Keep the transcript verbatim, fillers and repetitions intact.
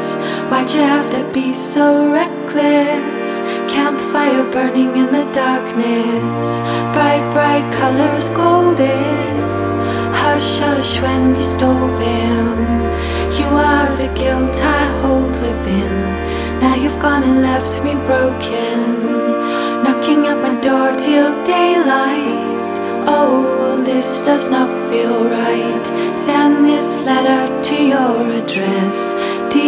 this? Why'd you have to be so reckless? Campfire burning in the darkness, bright, bright colors golden. Hush, hush when you stole them. You are the guilt I hold within. Now you've gone and left me broken, knocking at my door till daylight. Oh, this does not feel right. Send this letter to your address.